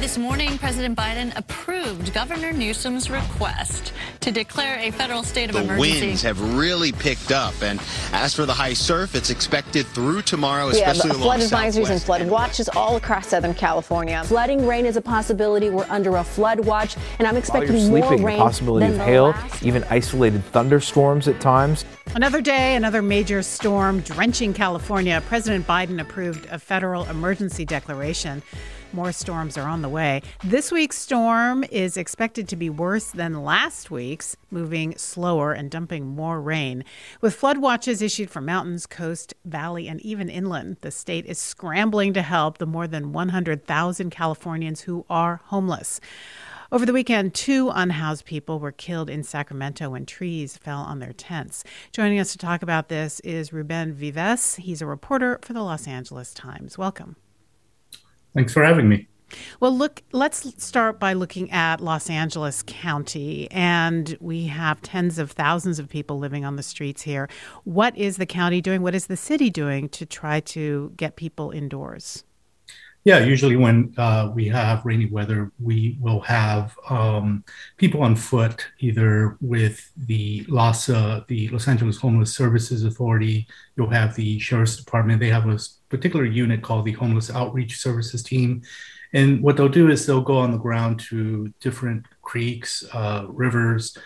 this morning, President Biden approved Governor Newsom's request to declare a federal state of emergency. The winds have really picked up, and as for the high surf, it's expected through tomorrow, especially along flood advisories and flood watches all across Southern California. Flooding rain is a possibility. We're under a flood watch, and I'm expecting more rain. The possibility of hail, even isolated thunderstorms at times. Another day, another major storm drenching California. President Biden approved a federal emergency declaration. More storms are on the way. This week's storm is expected to be worse than last week's, moving slower and dumping more rain. With flood watches issued for mountains, coast, valley, and even inland, the state is scrambling to help the more than 100,000 Californians who are homeless. Over the weekend, 2 unhoused people were killed in Sacramento when trees fell on their tents. Joining us to talk about this is Ruben Vives. He's a reporter for the Los Angeles Times. Welcome. Thanks for having me. Well, let's start by looking at Los Angeles County, and we have tens of thousands of people living on the streets here. What is the county doing? What is the city doing to try to get people indoors? Yeah, usually when we have rainy weather, we will have people on foot, either with the Los Angeles Homeless Services Authority. You'll have the Sheriff's Department. They have a particular unit called the Homeless Outreach Services Team. And what they'll do is they'll go on the ground to different creeks, rivers,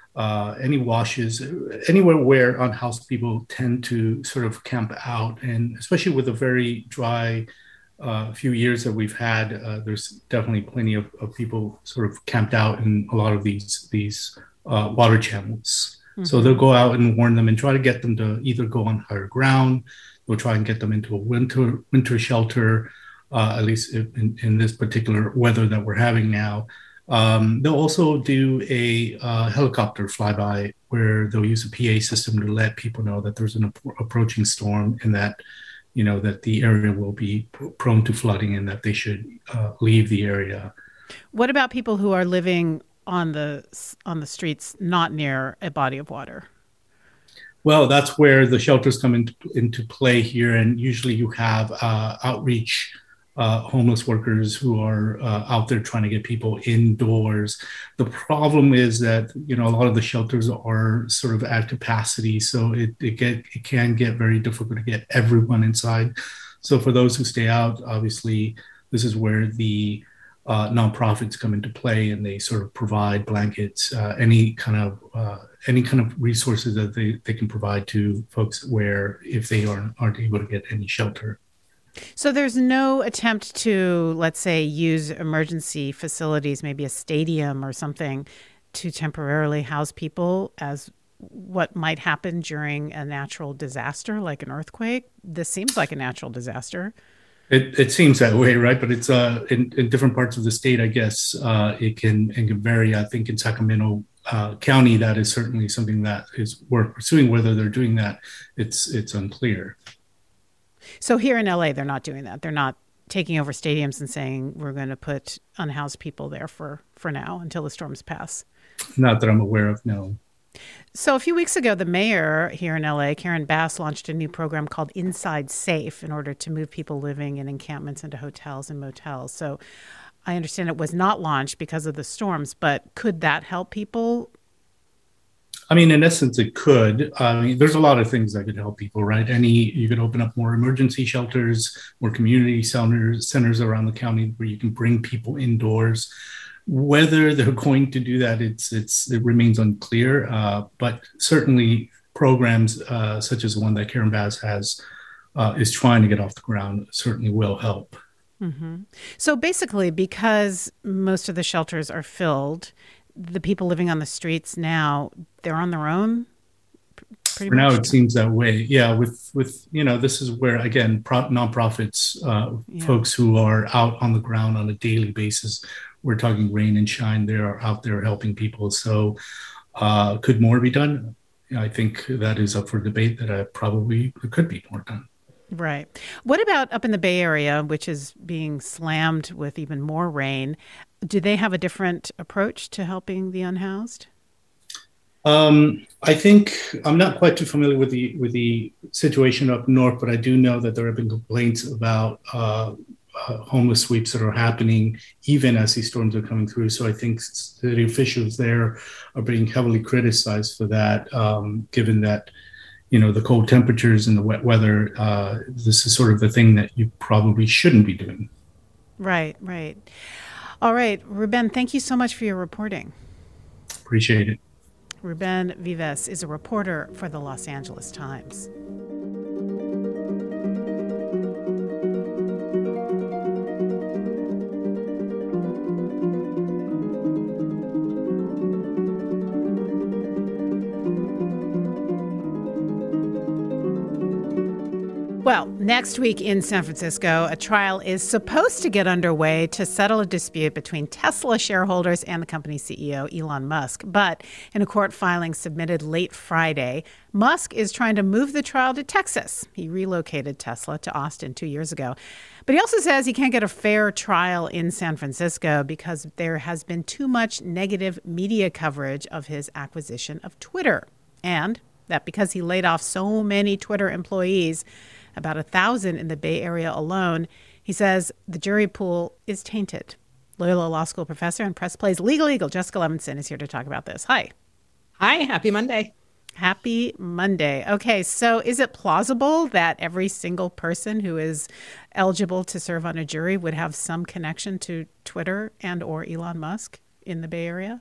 any washes, anywhere where unhoused people tend to sort of camp out. And especially with a very dry few years that we've had, there's definitely plenty of people sort of camped out in a lot of these water channels. Mm-hmm. So they'll go out and warn them and try to get them to either go on higher ground. They'll try and get them into a winter shelter, at least in this particular weather that we're having now. They'll also do a helicopter flyby where they'll use a PA system to let people know that there's an approaching storm and that that the area will be prone to flooding and that they should leave the area. What about people who are living on the streets not near a body of water? Well, that's where the shelters come into play here. And usually you have outreach homeless workers who are out there trying to get people indoors. The problem is that, a lot of the shelters are sort of at capacity. So it can get very difficult to get everyone inside. So for those who stay out, obviously, this is where the nonprofits come into play, and they sort of provide blankets, any kind of resources that they can provide to folks where if they aren't able to get any shelter. So there's no attempt to, let's say, use emergency facilities, maybe a stadium or something, to temporarily house people as what might happen during a natural disaster like an earthquake? This seems like a natural disaster. It seems that way, right? But it's in different parts of the state, I guess. It can vary. I think in Sacramento County, that is certainly something that is worth pursuing. Whether they're doing that, it's unclear. So here in LA, they're not doing that. They're not taking over stadiums and saying we're going to put unhoused people there for now until the storms pass. Not that I'm aware of, no. So a few weeks ago, the mayor here in LA, Karen Bass, launched a new program called Inside Safe in order to move people living in encampments into hotels and motels. So I understand it was not launched because of the storms, but could that help people? I mean, in essence, it could. There's a lot of things that could help people, right? You could open up more emergency shelters, more community centers around the county where you can bring people indoors. Whether they're going to do that, it remains unclear. But certainly, programs such as the one that Karen Bass has is trying to get off the ground certainly will help. Mm-hmm. So basically, because most of the shelters are filled, the people living on the streets now, they're on their own? For now, it seems that way. Yeah, with this is where, again, nonprofits, folks who are out on the ground on a daily basis, we're talking rain and shine, they are out there helping people. So could more be done? I think that is up for debate, that probably could be more done. Right. What about up in the Bay Area, which is being slammed with even more rain? Do they have a different approach to helping the unhoused? I think I'm not quite too familiar with the situation up north, but I do know that there have been complaints about homeless sweeps that are happening even as these storms are coming through. So I think city officials there are being heavily criticized for that, given that, the cold temperatures and the wet weather, this is sort of the thing that you probably shouldn't be doing. Right. All right, Ruben, thank you so much for your reporting. Appreciate it. Ruben Vives is a reporter for the Los Angeles Times. Well, next week in San Francisco, a trial is supposed to get underway to settle a dispute between Tesla shareholders and the company's CEO, Elon Musk. But in a court filing submitted late Friday, Musk is trying to move the trial to Texas. He relocated Tesla to Austin 2 years ago. But he also says he can't get a fair trial in San Francisco because there has been too much negative media coverage of his acquisition of Twitter. And that because he laid off so many Twitter employees, about 1,000 in the Bay Area alone, he says the jury pool is tainted. Loyola Law School professor and Press Play's legal eagle, Jessica Levinson, is here to talk about this. Hi. Hi. Happy Monday. Happy Monday. Okay, so is it plausible that every single person who is eligible to serve on a jury would have some connection to Twitter and or Elon Musk in the Bay Area?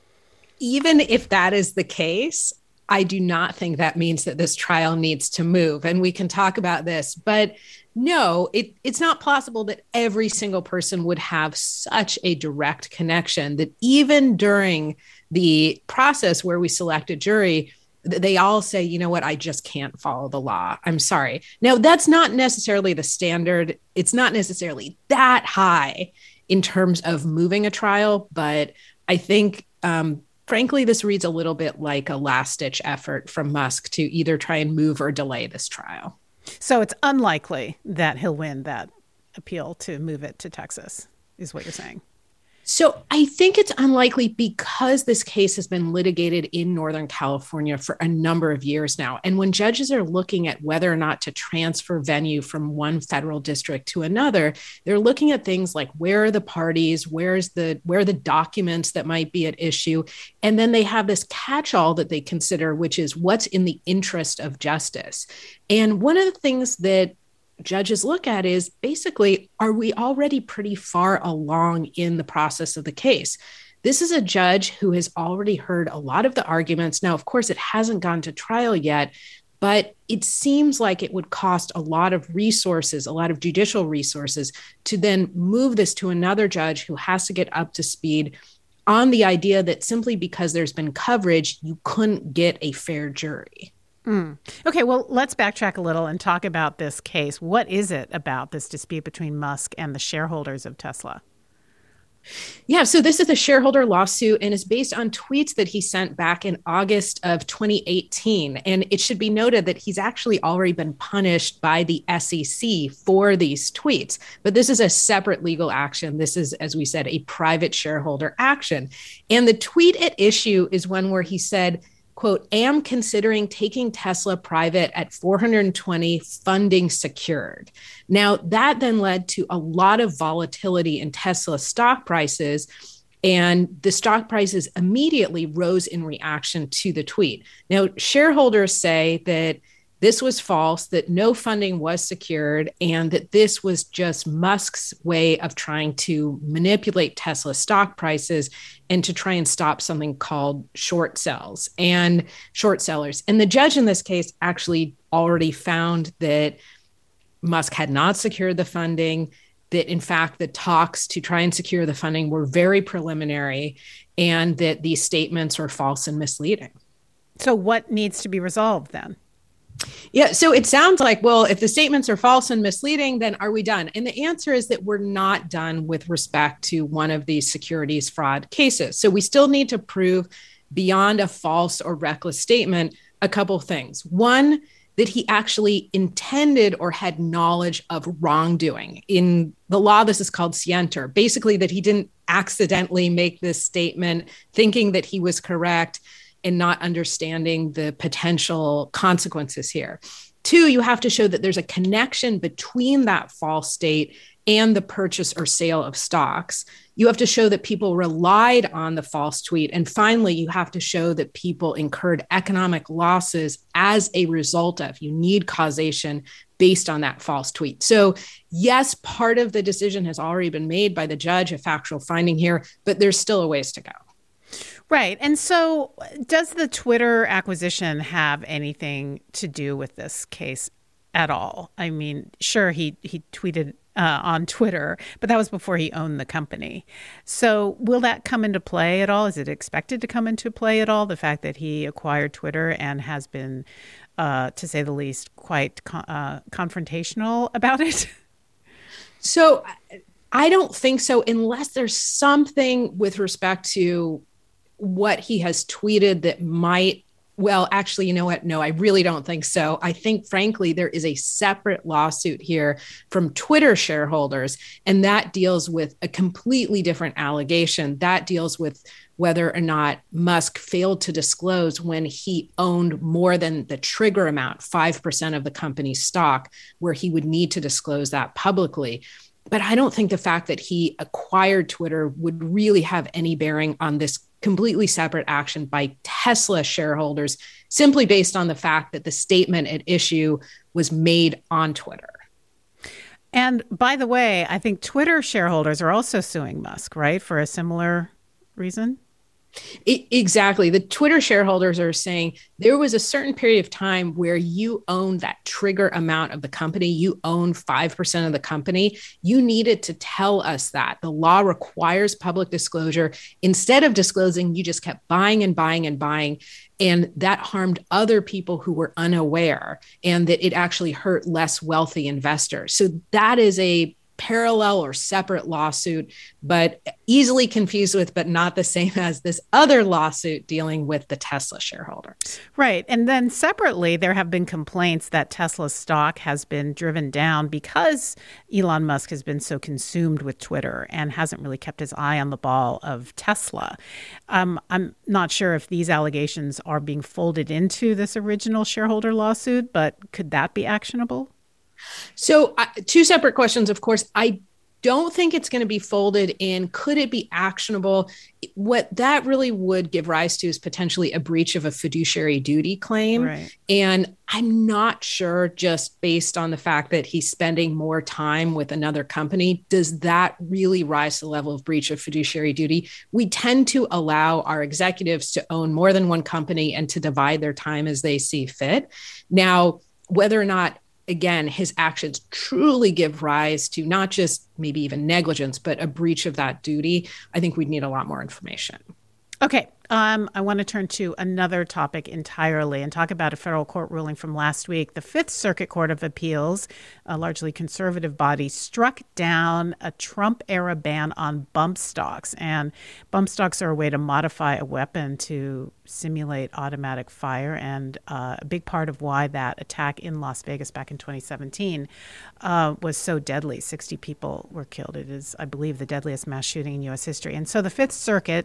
Even if that is the case, I do not think that means that this trial needs to move. And we can talk about this, but no, it's not plausible that every single person would have such a direct connection that even during the process where we select a jury, they all say, you know what, I just can't follow the law. I'm sorry. Now, that's not necessarily the standard. It's not necessarily that high in terms of moving a trial, but I think, frankly, this reads a little bit like a last-ditch effort from Musk to either try and move or delay this trial. So it's unlikely that he'll win that appeal to move it to Texas, is what you're saying? So I think it's unlikely because this case has been litigated in Northern California for a number of years now. And when judges are looking at whether or not to transfer venue from one federal district to another, they're looking at things like where are the parties, where are the documents that might be at issue. And then they have this catch-all that they consider, which is what's in the interest of justice. And one of the things that judges look at is basically, are we already pretty far along in the process of the case? This is a judge who has already heard a lot of the arguments. Now, of course, it hasn't gone to trial yet, but it seems like it would cost a lot of resources, a lot of judicial resources, to then move this to another judge who has to get up to speed on the idea that simply because there's been coverage, you couldn't get a fair jury. Okay, well, let's backtrack a little and talk about this case. What is it about this dispute between Musk and the shareholders of Tesla? Yeah, so this is a shareholder lawsuit and is based on tweets that he sent back in August of 2018. And it should be noted that he's actually already been punished by the SEC for these tweets. But this is a separate legal action. This is, as we said, a private shareholder action. And the tweet at issue is one where he said, quote, am considering taking Tesla private at 420, funding secured. Now, that then led to a lot of volatility in Tesla stock prices, and the stock prices immediately rose in reaction to the tweet. Now, shareholders say that this was false, that no funding was secured, and that this was just Musk's way of trying to manipulate Tesla stock prices and to try and stop something called short sells and short sellers. And the judge in this case actually already found that Musk had not secured the funding, that in fact the talks to try and secure the funding were very preliminary, and that these statements were false and misleading. So what needs to be resolved then? Yeah, so it sounds like, well, if the statements are false and misleading, then are we done? And the answer is that we're not done with respect to one of these securities fraud cases. So we still need to prove beyond a false or reckless statement a couple things. One, that he actually intended or had knowledge of wrongdoing. In the law, this is called scienter. Basically, that he didn't accidentally make this statement thinking that he was correct and not understanding the potential consequences here. Two, you have to show that there's a connection between that false state and the purchase or sale of stocks. You have to show that people relied on the false tweet. And finally, you have to show that people incurred economic losses as a result of. You need causation based on that false tweet. So yes, part of the decision has already been made by the judge, a factual finding here, but there's still a ways to go. Right. And so does the Twitter acquisition have anything to do with this case at all? I mean, sure, he tweeted on Twitter, but that was before he owned the company. So will that come into play at all? Is it expected to come into play at all, the fact that he acquired Twitter and has been, to say the least, quite confrontational about it? So I don't think so, unless there's something with respect to what he has tweeted that might, well, actually, you know what? No, I really don't think so. I think, frankly, there is a separate lawsuit here from Twitter shareholders, and that deals with a completely different allegation. That deals with whether or not Musk failed to disclose when he owned more than the trigger amount, 5% of the company's stock, where he would need to disclose that publicly. But I don't think the fact that he acquired Twitter would really have any bearing on this completely separate action by Tesla shareholders, simply based on the fact that the statement at issue was made on Twitter. And by the way, I think Twitter shareholders are also suing Musk, right, for a similar reason? Exactly. The Twitter shareholders are saying there was a certain period of time where you owned that trigger amount of the company. You own 5% of the company. You needed to tell us that. The law requires public disclosure. Instead of disclosing, you just kept buying and buying and buying. And that harmed other people who were unaware, and that it actually hurt less wealthy investors. So that is a parallel or separate lawsuit, but easily confused with, but not the same as this other lawsuit dealing with the Tesla shareholders. Right. And then separately, there have been complaints that Tesla's stock has been driven down because Elon Musk has been so consumed with Twitter and hasn't really kept his eye on the ball of Tesla. I'm not sure if these allegations are being folded into this original shareholder lawsuit, but could that be actionable? So two separate questions, of course. I don't think it's going to be folded in. Could it be actionable? What that really would give rise to is potentially a breach of a fiduciary duty claim. Right. And I'm not sure, just based on the fact that he's spending more time with another company, does that really rise to the level of breach of fiduciary duty? We tend to allow our executives to own more than one company and to divide their time as they see fit. Now, whether or not, again, his actions truly give rise to not just maybe even negligence, but a breach of that duty, I think we'd need a lot more information. Okay. I want to turn to another topic entirely and talk about a federal court ruling from last week. The Fifth Circuit Court of Appeals, a largely conservative body, struck down a Trump-era ban on bump stocks. And bump stocks are a way to modify a weapon to simulate automatic fire. And a big part of why that attack in Las Vegas back in 2017 was so deadly. 60 people were killed. It is, I believe, the deadliest mass shooting in U.S. history. And so the Fifth Circuit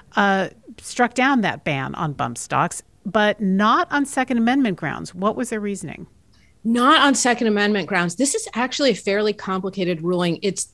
struck down that ban on bump stocks, but not on Second Amendment grounds. What was their reasoning? Not on Second Amendment grounds. This is actually a fairly complicated ruling. It's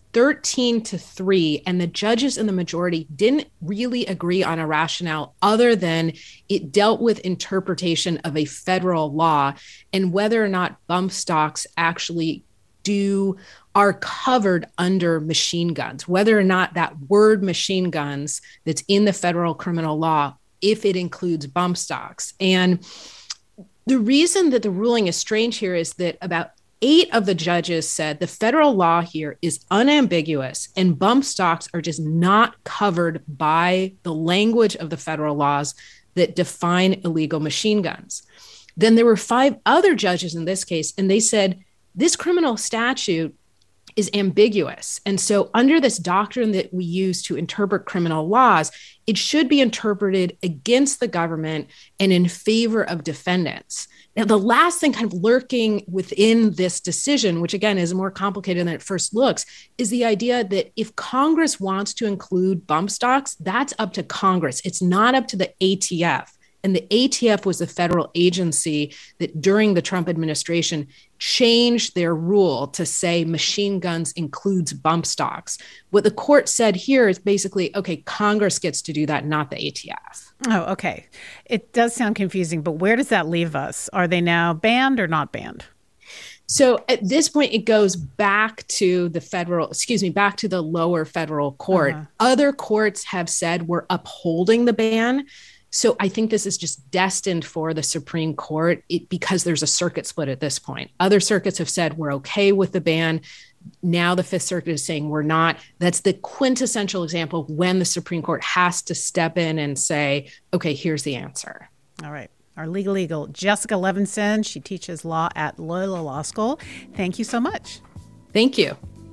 13-3, and the judges in the majority didn't really agree on a rationale other than it dealt with interpretation of a federal law and whether or not bump stocks actually are covered under machine guns, whether or not that word machine guns that's in the federal criminal law, if it includes bump stocks. And the reason that the ruling is strange here is that about 8 of the judges said the federal law here is unambiguous and bump stocks are just not covered by the language of the federal laws that define illegal machine guns. Then there were 5 other judges in this case, and they said this criminal statute is ambiguous. And so under this doctrine that we use to interpret criminal laws, it should be interpreted against the government and in favor of defendants. Now, the last thing kind of lurking within this decision, which again is more complicated than it first looks, is the idea that if Congress wants to include bump stocks, that's up to Congress. It's not up to the ATF. And the ATF was a federal agency that during the Trump administration changed their rule to say machine guns includes bump stocks. What the court said here is basically, okay, Congress gets to do that, not the ATF. Oh, okay. It does sound confusing, but where does that leave us? Are they now banned or not banned? So at this point, it goes back to back to the lower federal court. Other courts have said we're upholding the ban. So I think this is just destined for the Supreme Court because there's a circuit split at this point. Other circuits have said we're okay with the ban. Now the Fifth Circuit is saying we're not. That's the quintessential example when the Supreme Court has to step in and say, okay, here's the answer. All right. Our legal eagle, Jessica Levinson. She teaches law at Loyola Law School. Thank you so much. Thank you.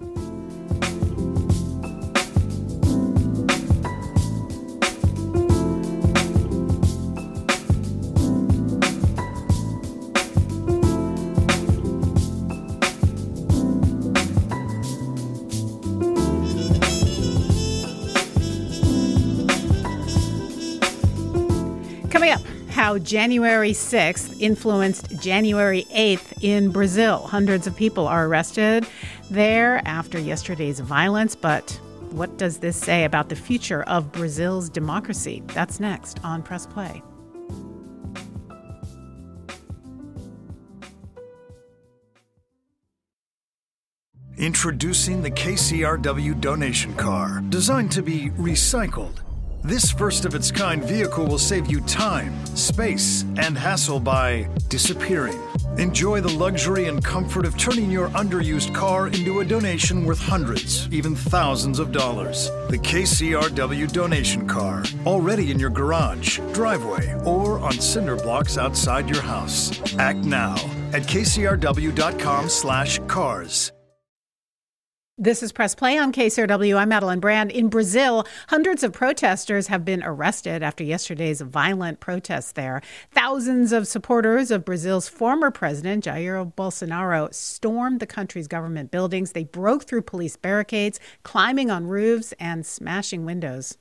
Coming up, how January 6th influenced January 8th in Brazil. Hundreds of people are arrested there after yesterday's violence. But what does this say about the future of Brazil's democracy? That's next on Press Play. Introducing the KCRW donation car, designed to be recycled. This first-of-its-kind vehicle will save you time, space, and hassle by disappearing. Enjoy the luxury and comfort of turning your underused car into a donation worth hundreds, even thousands of dollars. The KCRW donation car, already in your garage, driveway, or on cinder blocks outside your house. Act now at kcrw.com/cars. This is Press Play on KCRW. I'm Madeline Brand. In Brazil, hundreds of protesters have been arrested after yesterday's violent protests there. Thousands of supporters of Brazil's former president, Jair Bolsonaro, stormed the country's government buildings. They broke through police barricades, climbing on roofs and smashing windows.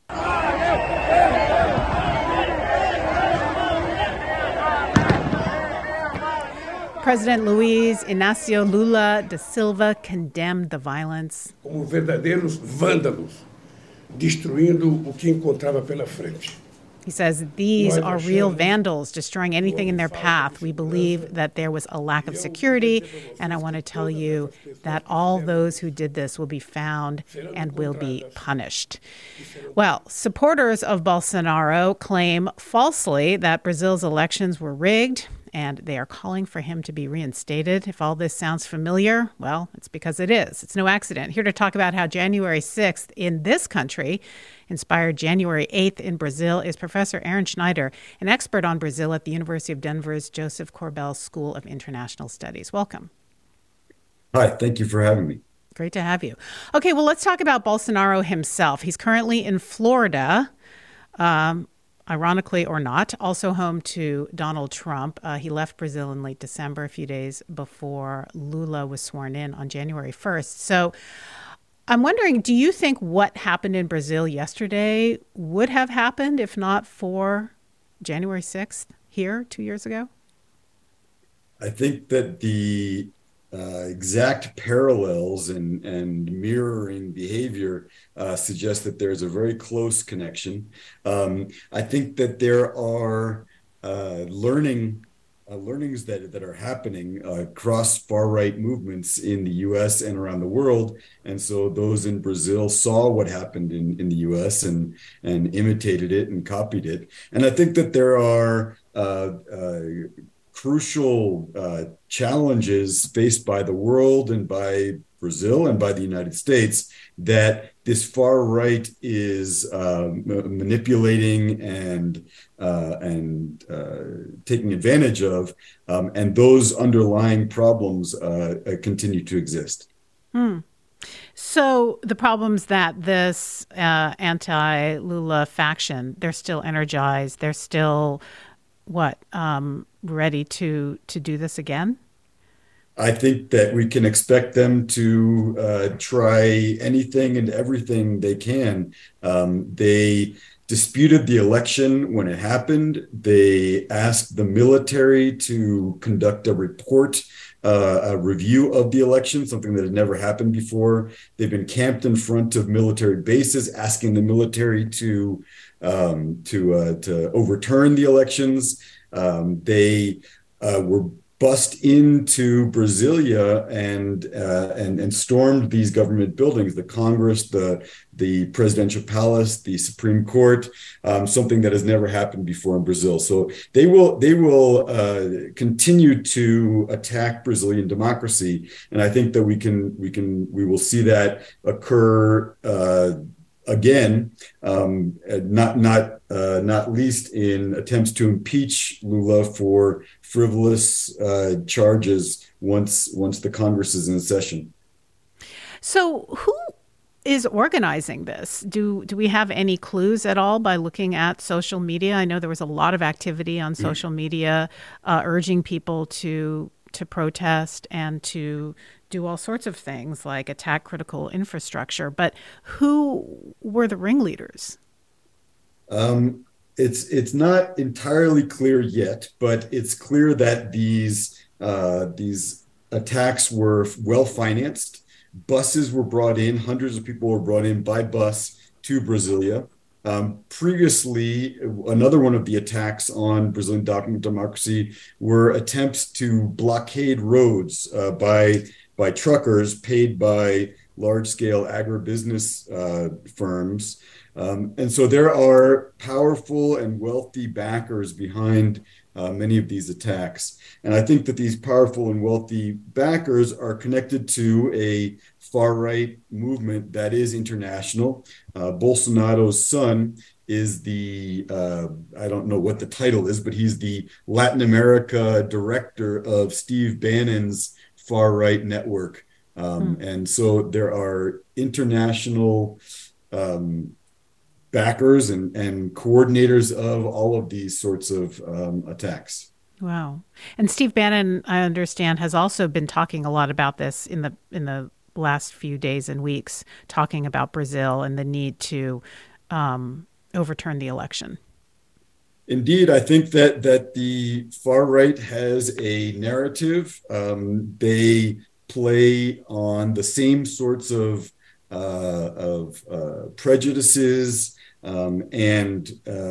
President Luiz Inácio Lula da Silva condemned the violence. Como verdadeiros vândalos, destruindo o que encontrava pela frente. He says these are real vandals destroying anything in their path. We believe that there was a lack of security, and I want to tell you that all those who did this will be found and will be punished. Well, supporters of Bolsonaro claim falsely that Brazil's elections were rigged, and they are calling for him to be reinstated. If all this sounds familiar, well, it's because it is. It's no accident. Here to talk about how January 6th in this country inspired January 8th in Brazil is Professor Aaron Schneider, an expert on Brazil at the University of Denver's Joseph Korbel School of International Studies. Welcome. Hi, thank you for having me. Great to have you. Okay, well, let's talk about Bolsonaro himself. He's currently in Florida, ironically or not, also home to Donald Trump. He left Brazil in late December, a few days before Lula was sworn in on January 1st. So I'm wondering, do you think what happened in Brazil yesterday would have happened if not for January 6th here 2 years ago? I think that the exact parallels and mirroring behavior suggest that there's a very close connection. I think that there are learnings that are happening across far-right movements in the U.S. and around the world. And so those in Brazil saw what happened in the U.S. and imitated it and copied it. And I think that there are crucial challenges faced by the world and by Brazil and by the United States that this far right is manipulating and taking advantage of, and those underlying problems continue to exist. So the problems that this anti-Lula faction, they're still energized, they're still ready to do this again? I think that we can expect them to try anything and everything they can. They disputed the election when it happened. They asked the military to conduct a report, a review of the election, something that had never happened before. They've been camped in front of military bases, asking the military to overturn the elections. They were bust into Brasilia and stormed these government buildings, the Congress, the presidential palace, the Supreme Court, something that has never happened before in Brazil. So they will continue to attack Brazilian democracy, and I think that we will see that occur again, not least in attempts to impeach Lula for frivolous charges once the Congress is in session. So who is organizing this? Do we have any clues at all by looking at social media? I know there was a lot of activity on social media urging people to protest and to do all sorts of things like attack critical infrastructure. But who were the ringleaders? It's not entirely clear yet, but it's clear that these attacks were well financed. Buses were brought in, hundreds of people were brought in by bus to Brasilia. Previously, another one of the attacks on Brazilian democracy were attempts to blockade roads by truckers paid by large-scale agribusiness firms. And so there are powerful and wealthy backers behind many of these attacks. And I think that these powerful and wealthy backers are connected to a far-right movement that is international. Bolsonaro's son is the, I don't know what the title is, but he's the Latin America director of Steve Bannon's far-right network. And so there are international backers and coordinators of all of these sorts of attacks. Wow. And Steve Bannon, I understand, has also been talking a lot about this in the last few days and weeks, talking about Brazil and the need to overturn the election. Indeed, I think that the far right has a narrative. They play on the same sorts of prejudices and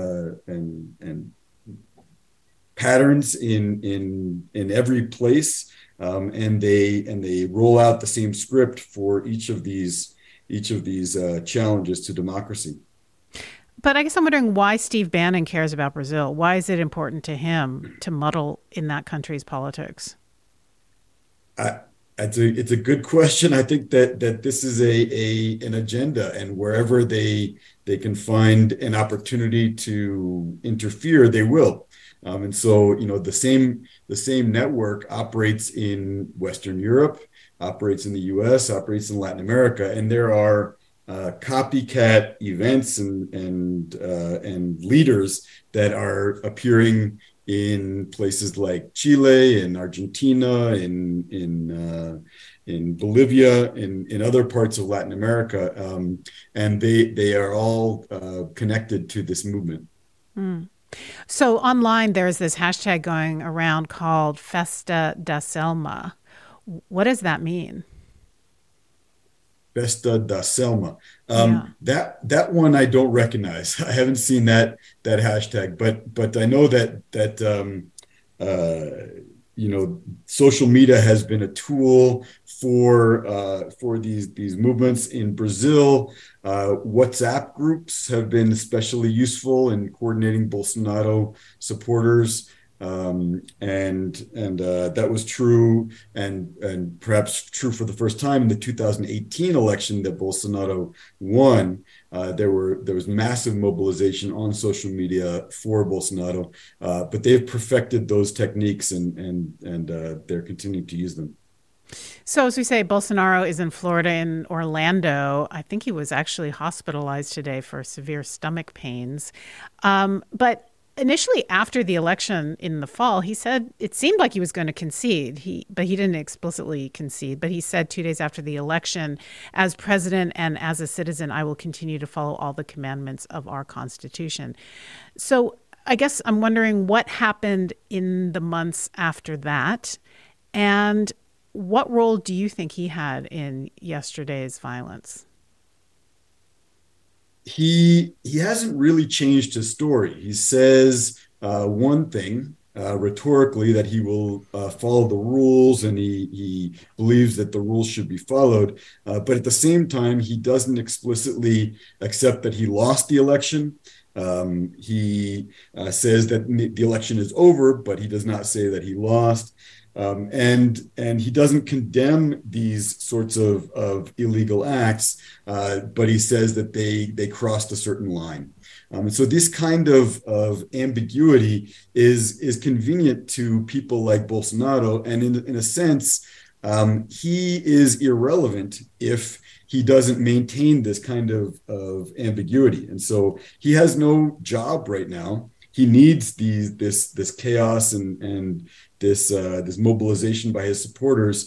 patterns in every place, and they roll out the same script for each of these challenges to democracy. But I guess I'm wondering why Steve Bannon cares about Brazil. Why is it important to him to muddle in that country's politics? It's a good question. I think that this is an agenda, and wherever they can find an opportunity to interfere, they will. And so, the same network operates in Western Europe, operates in the U.S., operates in Latin America, and there are copycat events and leaders that are appearing in places like Chile and Argentina, in Bolivia, in other parts of Latin America, and they are all connected to this movement. Mm. So online, there's this hashtag going around called Festa da Selma. What does that mean? Festa da Selma. That one I don't recognize. I haven't seen that hashtag, but I know that social media has been a tool for these movements in Brazil. WhatsApp groups have been especially useful in coordinating Bolsonaro supporters. And that was true and perhaps true for the first time in the 2018 election that Bolsonaro won. There was massive mobilization on social media for Bolsonaro, but they've perfected those techniques and they're continuing to use them. So as we say, Bolsonaro is in Florida, in Orlando. I think he was actually hospitalized today for severe stomach pains. But initially, after the election in the fall, he said it seemed like he was going to concede. But he didn't explicitly concede. But he said 2 days after the election, as president and as a citizen, I will continue to follow all the commandments of our Constitution. So I guess I'm wondering what happened in the months after that, and what role do you think he had in yesterday's violence? He hasn't really changed his story. He says one thing rhetorically, that he will follow the rules, and he believes that the rules should be followed. But at the same time, he doesn't explicitly accept that he lost the election. He says that the election is over, but he does not say that he lost. And he doesn't condemn these sorts of illegal acts, but he says that they crossed a certain line. And so this kind of ambiguity is convenient to people like Bolsonaro, and in a sense, he is irrelevant if he doesn't maintain this kind of ambiguity. And so he has no job right now. He needs this chaos and this mobilization by his supporters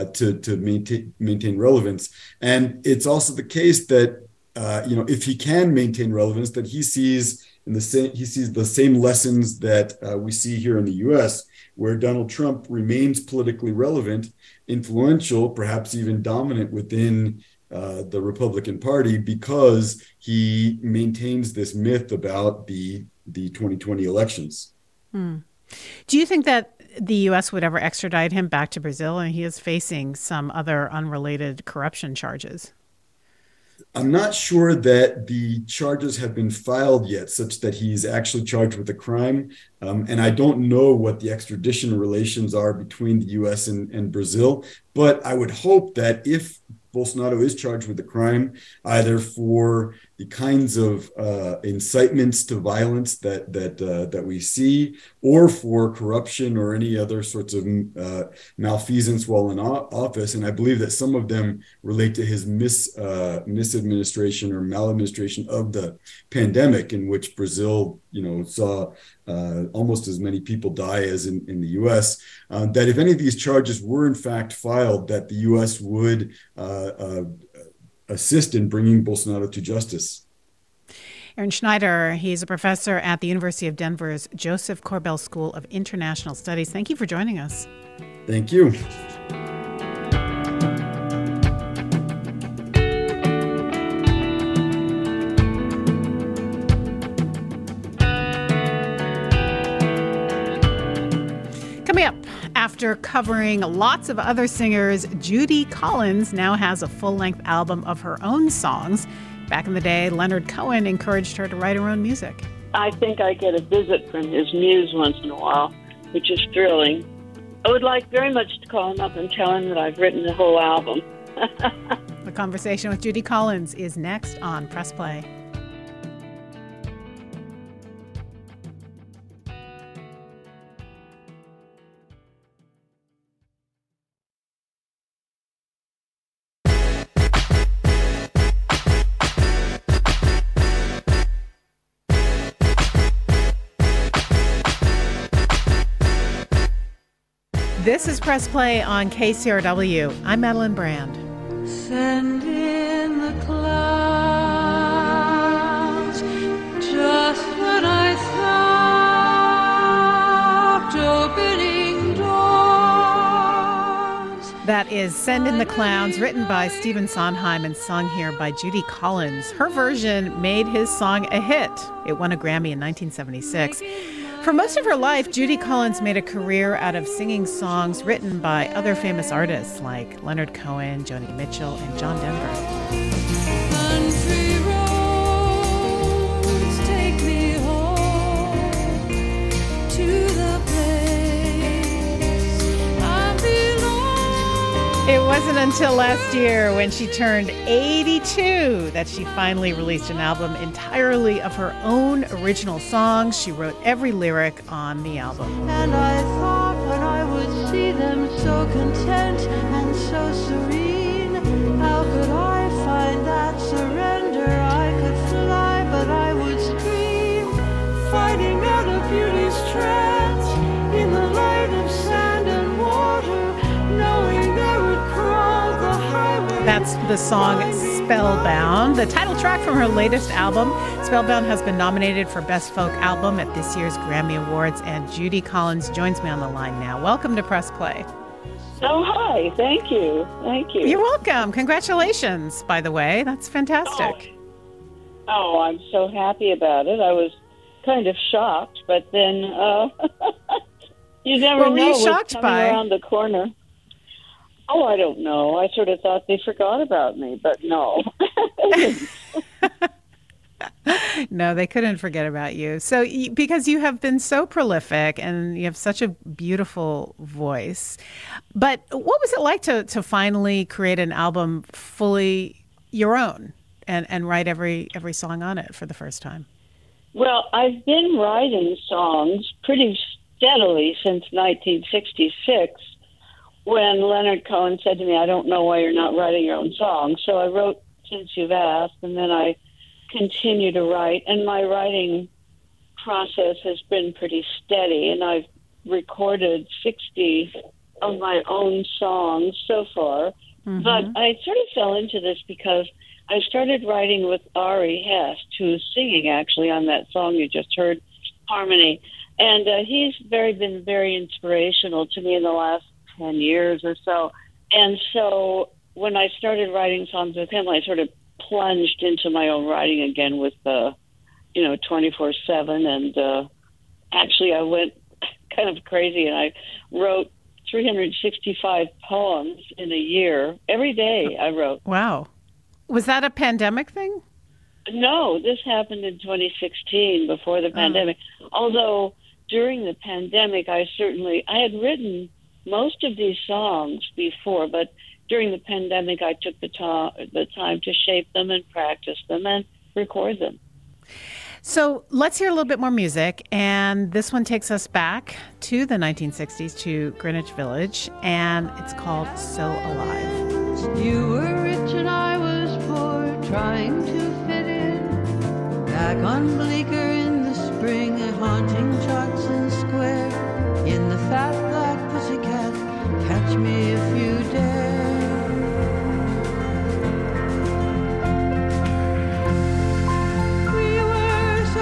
to maintain relevance. And it's also the case that if he can maintain relevance, that he sees the same lessons that we see here in the U.S., where Donald Trump remains politically relevant, influential, perhaps even dominant within the Republican Party, because he maintains this myth about the 2020 elections. Do you think that the U.S. would ever extradite him back to Brazil? And he is facing some other unrelated corruption charges. I'm not sure that the charges have been filed yet, such that he's actually charged with a crime. And I don't know what the extradition relations are between the U.S. and Brazil. But I would hope that if Bolsonaro is charged with a crime, either for the kinds of incitements to violence that we see, or for corruption or any other sorts of malfeasance while in office, and I believe that some of them relate to his misadministration or maladministration of the pandemic, in which Brazil, saw almost as many people die as in the U.S., that if any of these charges were in fact filed, that the U.S. would assist in bringing Bolsonaro to justice. Aaron Schneider, he's a professor at the University of Denver's Joseph Corbell School of International Studies. Thank you for joining us. Thank you. Coming up, after covering lots of other singers, Judy Collins now has a full-length album of her own songs. Back in the day, Leonard Cohen encouraged her to write her own music. I think I get a visit from his muse once in a while, which is thrilling. I would like very much to call him up and tell him that I've written the whole album. The conversation with Judy Collins is next on Press Play. This is Press Play on KCRW. I'm Madeline Brand. Send in the clouds just when I stopped opening doors. That is Send in the Clouds, written by Stephen Sondheim and sung here by Judy Collins. Her version made his song a hit. It won a Grammy in 1976. For most of her life, Judy Collins made a career out of singing songs written by other famous artists like Leonard Cohen, Joni Mitchell, and John Denver. Country roads take me home to the place I belong. It wasn't until last year, when she turned 82, that she finally released an album entirely of her own original songs. She wrote every lyric on the album. And I thought when I would see them so content and so serene, how could I find that surrender? I could fly, but I would scream, fighting out of trance in the light of sand and water, knowing there would crawl the highway. That's the song Spellbound, the title track from her latest album. Spellbound has been nominated for Best Folk Album at this year's Grammy Awards, and Judy Collins joins me on the line now. Welcome to Press Play. Oh, hi. Thank you. Thank you. You're welcome. Congratulations, by the way. That's fantastic. Oh, I'm so happy about it. I was kind of shocked, but then you never know what's coming around the corner. Oh, I don't know. I sort of thought they forgot about me, but no. No, they couldn't forget about you. So, because you have been so prolific and you have such a beautiful voice. But what was it like to finally create an album fully your own and write every song on it for the first time? Well, I've been writing songs pretty steadily since 1966, when Leonard Cohen said to me, I don't know why you're not writing your own songs. So I wrote Since You've Asked, and then I continue to write. And my writing process has been pretty steady, and I've recorded 60 of my own songs so far. Mm-hmm. But I sort of fell into this because I started writing with Ari Hest, who's singing actually on that song you just heard, Harmony. And he's been very inspirational to me in the last 10 years or so. And so when I started writing songs with him, I sort of plunged into my own writing again with, 24/7. And actually I went kind of crazy, and I wrote 365 poems in a year. Every day I wrote. Wow. Was that a pandemic thing? No, this happened in 2016 before the pandemic. Although during the pandemic, I had written most of these songs before, but during the pandemic, I took the time to shape them and practice them and record them. So let's hear a little bit more music. And this one takes us back to the 1960s, to Greenwich Village, and it's called So Alive. You were rich and I was poor, trying to fit in. Back on Bleecker in the spring, haunting Johnson Square. In the fat black pussycat, catch me if you dare. We were so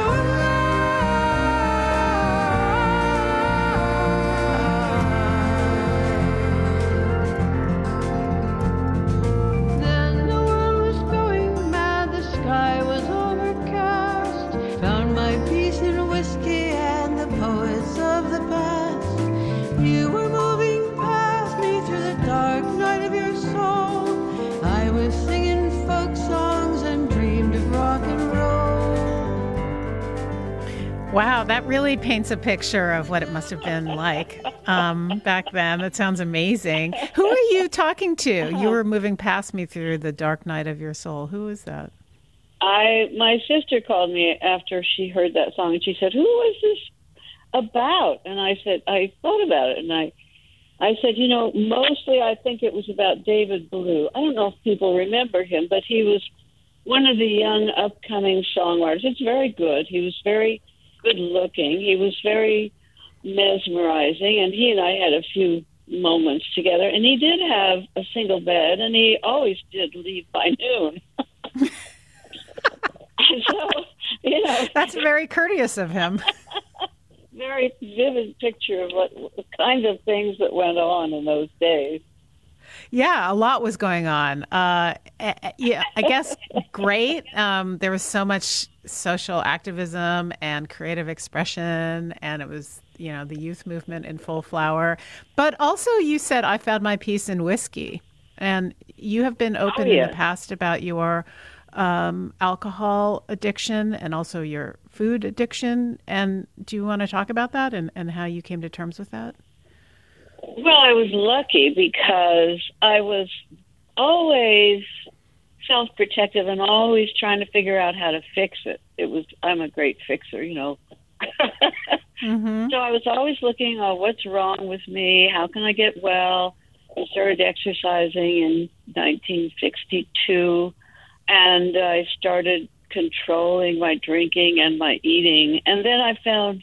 alive. Then the world was going mad, the sky was overcast. Found my peace in whiskey and the poets of the past. You were moving past me through the dark night of your soul. I was singing folk songs and dreamed of rock and roll. Wow, that really paints a picture of what it must have been like back then. That sounds amazing. Who are you talking to? You were moving past me through the dark night of your soul. Who is that? My sister called me after she heard that song, and she said, who was this about? And I said, I thought about it, and I said, mostly I think it was about David Blue. I don't know if people remember him, but he was one of the young upcoming songwriters. It's very good. He was very good looking. He was very mesmerizing, and he and I had a few moments together, and he did have a single bed, and he always did leave by noon. And so, that's very courteous of him. Very vivid picture of what kinds of things that went on in those days. Yeah, a lot was going on. Yeah, I guess great. There was so much social activism and creative expression, and it was, the youth movement in full flower. But also you said, I found my peace in whiskey. And you have been open in the past about your alcohol addiction and also your food addiction. And do you want to talk about that and how you came to terms with that? Well, I was lucky because I was always self-protective and always trying to figure out how to fix it. I'm a great fixer, Mm-hmm. So I was always looking, what's wrong with me? How can I get well? I started exercising in 1962, and I started controlling my drinking and my eating. And then I found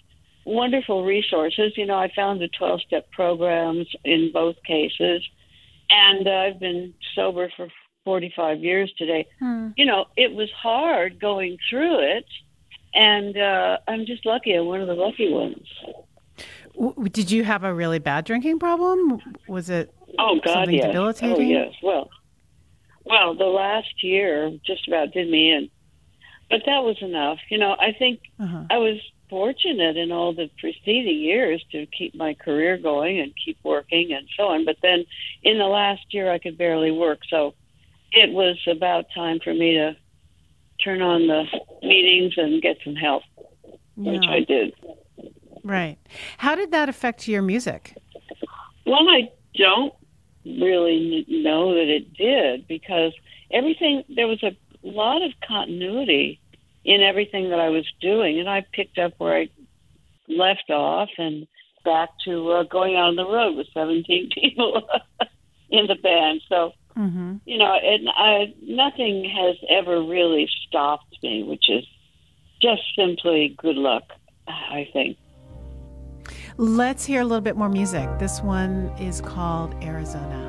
wonderful resources. You know, I found the 12-step programs in both cases, and I've been sober for 45 years today. You know, it was hard going through it, and I'm just lucky. I'm one of the lucky ones. Did you have a really bad drinking problem? Was it something yes. debilitating? Oh, yes. Well, the last year just about did me in. But that was enough. You know, I think I was fortunate in all the preceding years to keep my career going and keep working and so on. But then in the last year, I could barely work. So it was about time for me to turn on the meetings and get some help, which I did. Right. How did that affect your music? Well, I don't really know that it did, because there was a lot of continuity in everything that I was doing, and I picked up where I left off and back to going out on the road with 17 people in the band. So, you know, nothing has ever really stopped me, which is just simply good luck, I think. Let's hear a little bit more music. This one is called Arizona.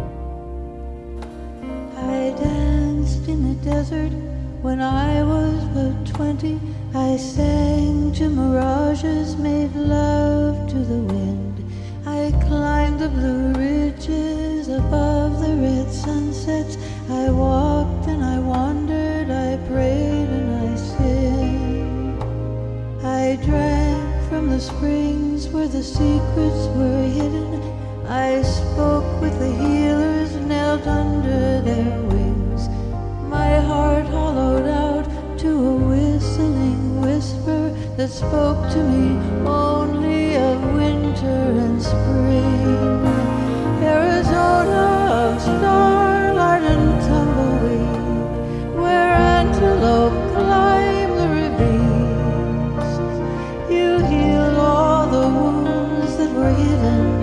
I danced in the desert when I was but 20. I sang to mirages, made love to the wind. I climbed the blue ridges above the red sunsets. I walked and I wandered, I prayed and I sinned. I drank from the springs where the secrets were hidden. I spoke with the healers, knelt under their wings. My heart hollowed out to a whistling whisper that spoke to me only of winter and spring. Arizona of starlight and tumbleweed, where antelope climb the ravines. You healed all the wounds that were hidden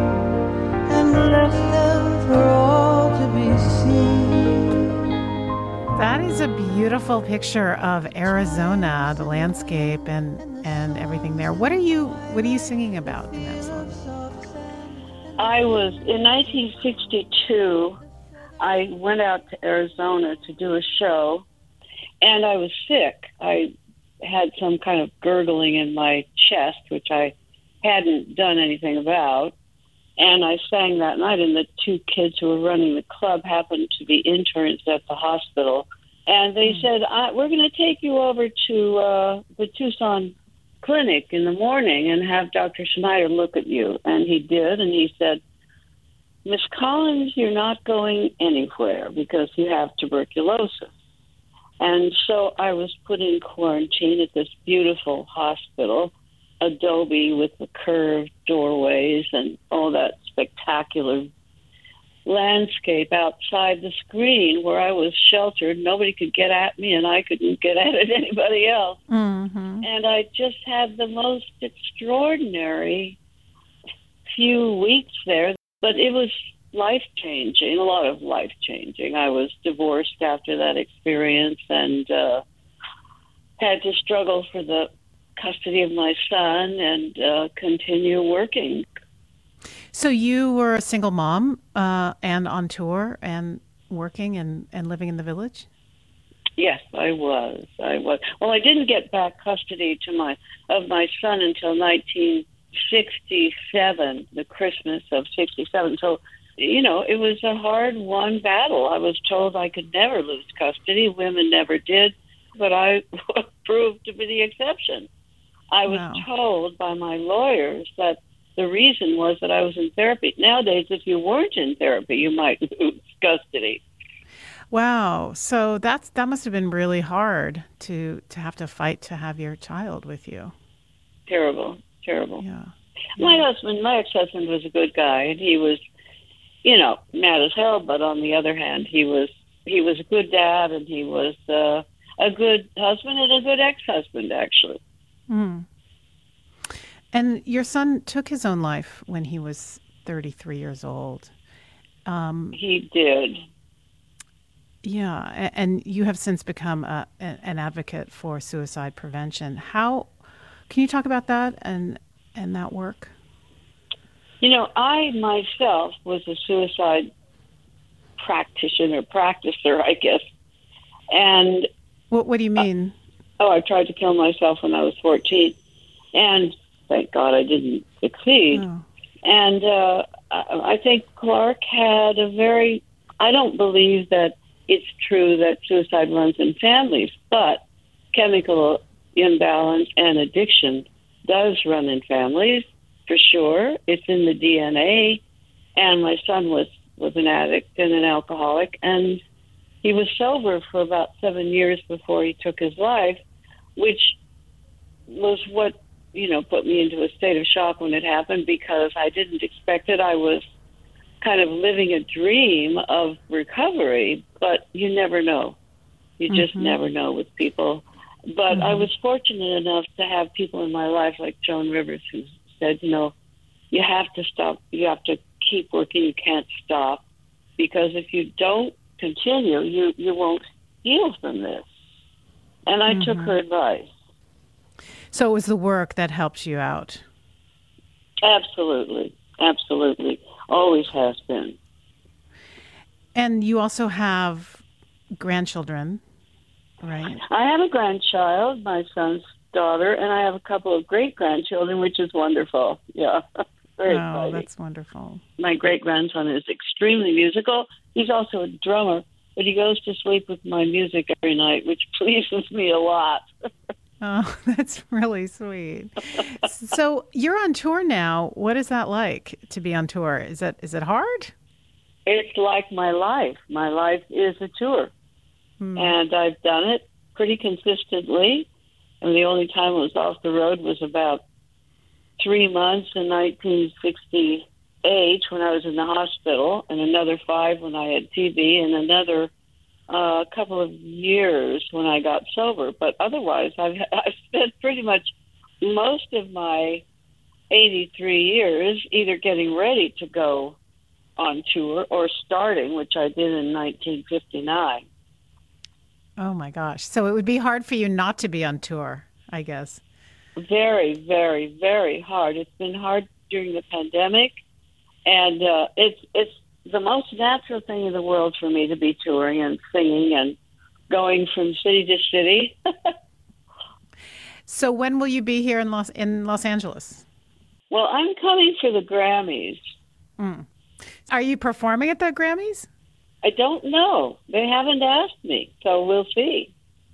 and left them for all to be seen. That is a beautiful picture of Arizona, the landscape and everything there. What are you singing about in that song? I was in 1962. I went out to Arizona to do a show, and I was sick. I had some kind of gurgling in my chest, which I hadn't done anything about. And I sang that night, and the two kids who were running the club happened to be interns at the hospital. And they said, we're going to take you over to the Tucson clinic in the morning and have Dr. Schneider look at you. And he did, and he said, Miss Collins, you're not going anywhere because you have tuberculosis. And so I was put in quarantine at this beautiful hospital, adobe with the curved doorways and all that spectacular landscape outside the screen where I was sheltered. Nobody could get at me, and I couldn't get at anybody else. And I just had the most extraordinary few weeks there. But it was life-changing, a lot of life-changing. I was divorced after that experience and had to struggle for the custody of my son and continue working. So you were a single mom and on tour and working and living in the village? Yes, I was. Well, I didn't get back custody of my son until 1967, the Christmas of 67. So, you know, it was a hard-won battle. I was told I could never lose custody. Women never did, but I proved to be the exception. I was told by my lawyers that the reason was that I was in therapy. Nowadays, if you weren't in therapy, you might lose custody. Wow. So that must have been really hard to have to fight to have your child with you. Terrible. Yeah. My ex-husband was a good guy, and he was, you know, mad as hell. But on the other hand, he was a good dad, and he was a good husband and a good ex-husband, actually. And your son took his own life when he was 33 years old. He did. Yeah, and you have since become an advocate for suicide prevention. How can you talk about that and and that work? You know, I myself was a suicide practicer, I guess. And what do you mean? I tried to kill myself when I was 14, and thank God I didn't succeed. Oh. And I think Clark had I don't believe that it's true that suicide runs in families, but chemical imbalance and addiction does run in families, for sure. It's in the DNA. And my son was an addict and an alcoholic, and he was sober for about 7 years before he took his life, which was what, put me into a state of shock when it happened, because I didn't expect it. I was kind of living a dream of recovery, but you never know. You just never know with people. But I was fortunate enough to have people in my life like Joan Rivers, who said, you have to stop. You have to keep working. You can't stop, because if you don't continue, you won't heal from this. And I took her advice. So it was the work that helped you out. Absolutely. Absolutely. Always has been. And you also have grandchildren, right? I have a grandchild, my son's daughter, and I have a couple of great-grandchildren, which is wonderful. Yeah. Very exciting. That's wonderful. My great-grandson is extremely musical. He's also a drummer, but he goes to sleep with my music every night, which pleases me a lot. Oh, that's really sweet. So you're on tour now. What is that like to be on tour? Is it hard? It's like my life. My life is a tour. And I've done it pretty consistently. And the only time I was off the road was about 3 months in 1968 when I was in the hospital, and another 5 when I had TB, and another couple of years when I got sober. But otherwise, I've spent pretty much most of my 83 years either getting ready to go on tour or starting, which I did in 1959. Oh, my gosh. So it would be hard for you not to be on tour, I guess. Very, very, very hard. It's been hard during the pandemic, and it's the most natural thing in the world for me to be touring and singing and going from city to city. So when will you be here in Los Angeles? Well, I'm coming for the Grammys. Are you performing at the Grammys? I don't know. They haven't asked me, so we'll see.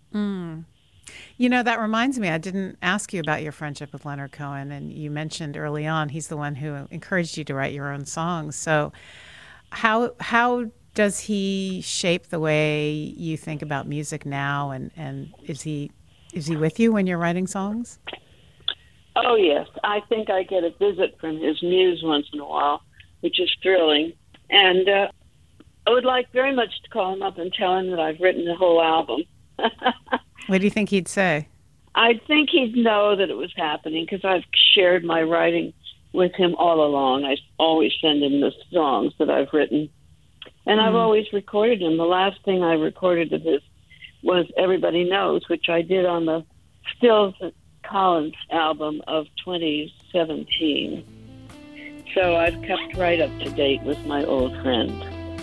That reminds me, I didn't ask you about your friendship with Leonard Cohen, and you mentioned early on he's the one who encouraged you to write your own songs. So how does he shape the way you think about music now, and is he with you when you're writing songs? Oh, yes. I think I get a visit from his muse once in a while, which is thrilling. And I would like very much to call him up and tell him that I've written the whole album. What do you think he'd say? I think he'd know that it was happening, because I've shared my writing with him all along. I always send him the songs that I've written. And I've always recorded him. The last thing I recorded of his was Everybody Knows, which I did on the Stills Collins album of 2017. So I've kept right up to date with my old friend.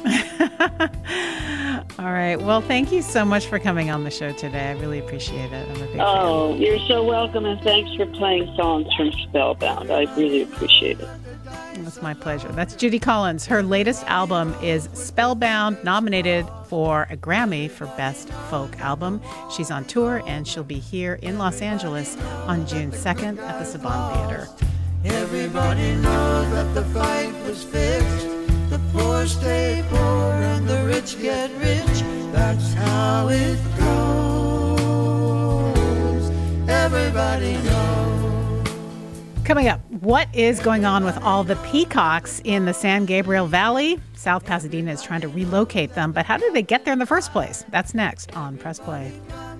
All right. Well, thank you so much for coming on the show today. I really appreciate it. I'm a big fan. Oh, you're so welcome, and thanks for playing songs from Spellbound. I really appreciate it. It's my pleasure. That's Judy Collins. Her latest album is Spellbound, nominated for a Grammy for Best Folk Album. She's on tour, and she'll be here in Los Angeles on June 2nd at the Saban Theater. Everybody knows that the fight was fixed. The poor stay poor and the rich get rich. That's how it goes. Everybody knows. Coming up, what is going on with all the peacocks in the San Gabriel Valley? South Pasadena is trying to relocate them, but how did they get there in the first place? That's next on Press Play.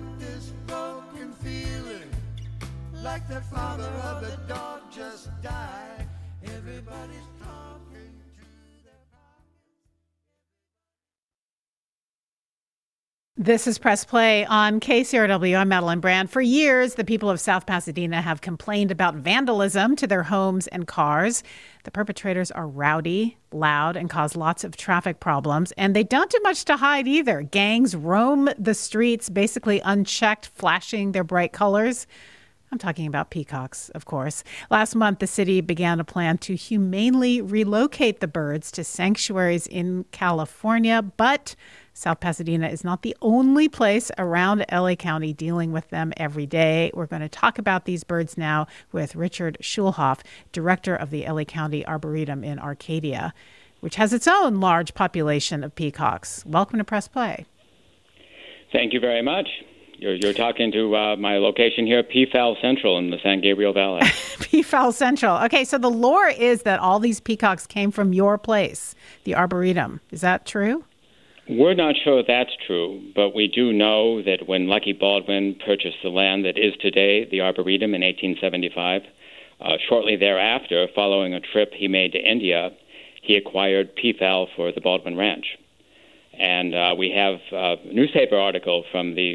Like the father of the dog just died. Everybody's talking to their This is Press Play on KCRW. I'm Madeline Brand. For years, the people of South Pasadena have complained about vandalism to their homes and cars. The perpetrators are rowdy, loud, and cause lots of traffic problems. And they don't do much to hide either. Gangs roam the streets, basically unchecked, flashing their bright colors. I'm talking about peacocks, of course. Last month, the city began a plan to humanely relocate the birds to sanctuaries in California, but South Pasadena is not the only place around LA County dealing with them every day. We're going to talk about these birds now with Richard Schulhoff, director of the LA County Arboretum in Arcadia, which has its own large population of peacocks. Welcome to Press Play. Thank you very much. You're talking to my location here, Peafowl Central in the San Gabriel Valley. Peafowl Central. Okay, so the lore is that all these peacocks came from your place, the Arboretum. Is that true? We're not sure that's true, but we do know that when Lucky Baldwin purchased the land that is today the Arboretum in 1875, shortly thereafter, following a trip he made to India, he acquired peafowl for the Baldwin Ranch. And we have a newspaper article from the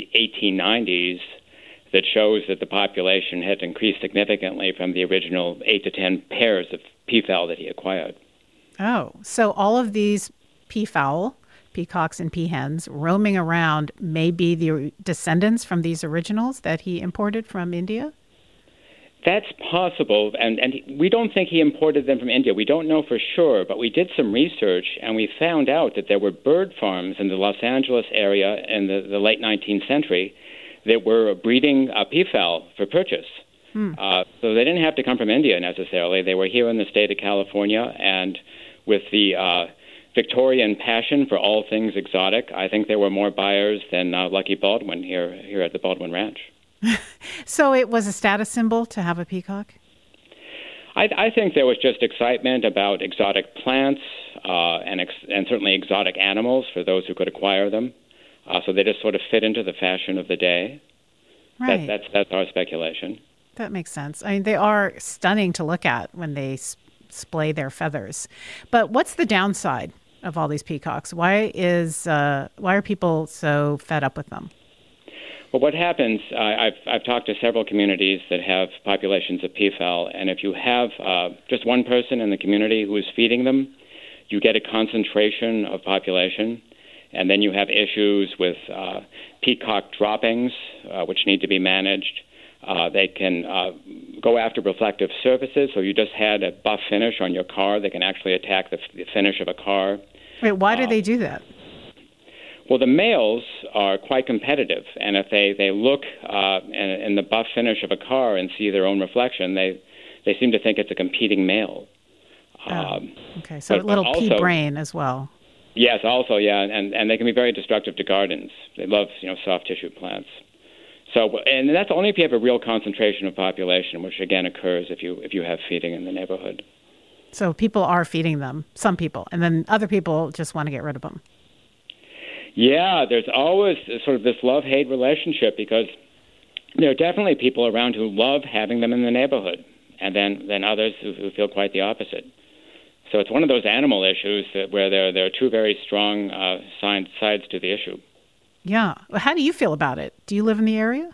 1890s that shows that the population had increased significantly from the original 8 to 10 pairs of peafowl that he acquired. Oh, so all of these peacocks and peahens roaming around may be the descendants from these originals that he imported from India? That's possible, and we don't think he imported them from India. We don't know for sure, but we did some research, and we found out that there were bird farms in the Los Angeles area in the late 19th century that were breeding peafowl for purchase. So they didn't have to come from India necessarily. They were here in the state of California, and with the Victorian passion for all things exotic, I think there were more buyers than Lucky Baldwin here at the Baldwin Ranch. So it was a status symbol to have a peacock? I think there was just excitement about exotic plants and certainly exotic animals for those who could acquire them. So they just sort of fit into the fashion of the day. Right. That's our speculation. That makes sense. I mean, they are stunning to look at when they splay their feathers. But what's the downside of all these peacocks? Why are people so fed up with them? Well, what happens, I've talked to several communities that have populations of peafowl, and if you have just one person in the community who is feeding them, you get a concentration of population, and then you have issues with peacock droppings, which need to be managed. They can go after reflective surfaces, so you just had a buff finish on your car. They can actually attack the finish of a car. Wait, why do they do that? Well, the males are quite competitive, and if they look in the buff finish of a car and see their own reflection, they seem to think it's a competing male. Okay, so a little pea brain as well. Yes, also, yeah, and they can be very destructive to gardens. They love, soft tissue plants. So, and that's only if you have a real concentration of population, which again occurs if you have feeding in the neighborhood. So people are feeding them, some people, and then other people just want to get rid of them. Yeah, there's always sort of this love-hate relationship because there are definitely people around who love having them in the neighborhood, and then others who feel quite the opposite. So it's one of those animal issues where there are two very strong sides to the issue. Yeah. Well, how do you feel about it? Do you live in the area?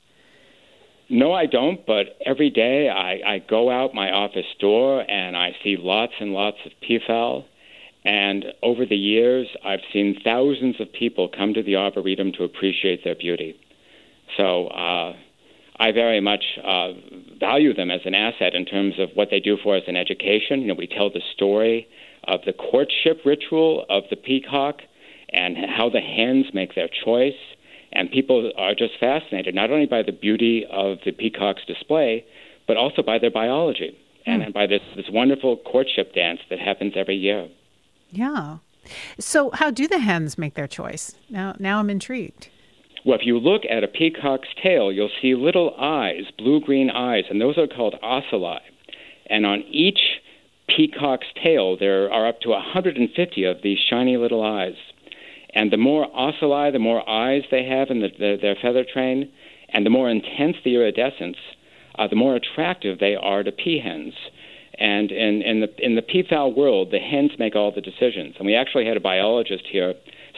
No, I don't, but every day I go out my office door and I see lots and lots of peafowl. And over the years, I've seen thousands of people come to the Arboretum to appreciate their beauty. So I very much value them as an asset in terms of what they do for us in education. We tell the story of the courtship ritual of the peacock and how the hens make their choice. And people are just fascinated, not only by the beauty of the peacock's display, but also by their biology and by this wonderful courtship dance that happens every year. Yeah. So how do the hens make their choice? Now I'm intrigued. Well, if you look at a peacock's tail, you'll see little eyes, blue-green eyes, and those are called ocelli. And on each peacock's tail, there are up to 150 of these shiny little eyes. And the more ocelli, the more eyes they have in their feather train, and the more intense the iridescence, the more attractive they are to peahens. And in the peafowl world, the hens make all the decisions. And we actually had a biologist here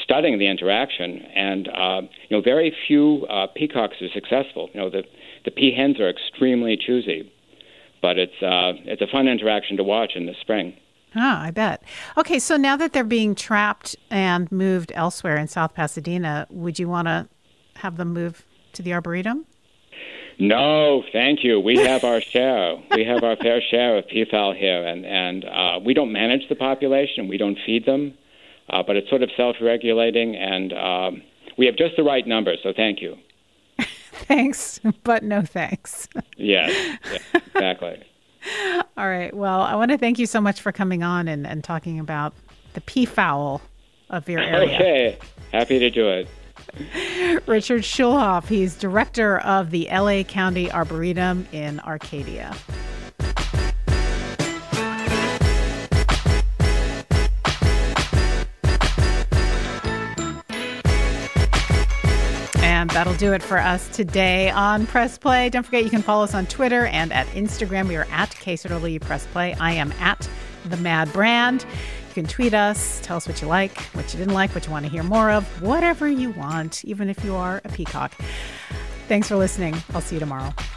studying the interaction, and very few peacocks are successful. The peahens are extremely choosy, but it's a fun interaction to watch in the spring. I bet. Okay, so now that they're being trapped and moved elsewhere in South Pasadena, would you want to have them move to the Arboretum? No, thank you. We have our share. We have our fair share of peafowl here, and we don't manage the population. We don't feed them, but it's sort of self-regulating, and we have just the right number, so thank you. Thanks, but no thanks. Yes, exactly. All right. Well, I want to thank you so much for coming on and talking about the peafowl of your area. Okay. Happy to do it. Richard Schulhoff, he's director of the LA County Arboretum in Arcadia. And that'll do it for us today on Press Play. Don't forget you can follow us on Twitter and at Instagram. We are at KCRW Press Play. I am at The Mad Brand. You can tweet us, tell us what you like, what you didn't like, what you want to hear more of, whatever you want, even if you are a peacock. Thanks for listening. I'll see you tomorrow.